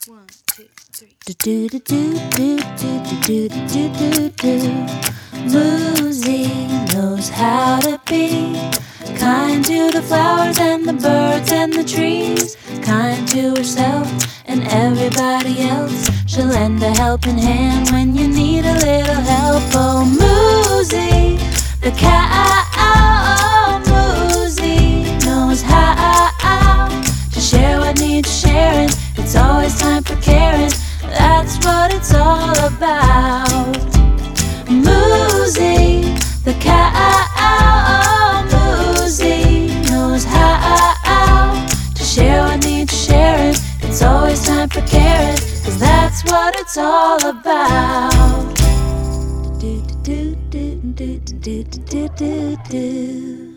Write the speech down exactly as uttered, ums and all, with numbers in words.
One, two, three. Do do do do do do do do do do. Muzi knows how to be kind to the flowers and the birds and the trees, kind to herself and everybody else. She'll lend a helping hand when you need a little help. Oh, Muzi, the cow, oh, Muzi knows how to share what needs sharing. It's always time for caring. That's what it's all about. Muzi, the cow, oh, Muzi knows how to share what needs sharing. It's always time for caring, 'cause that's what it's all about. Do do do do do do do do do.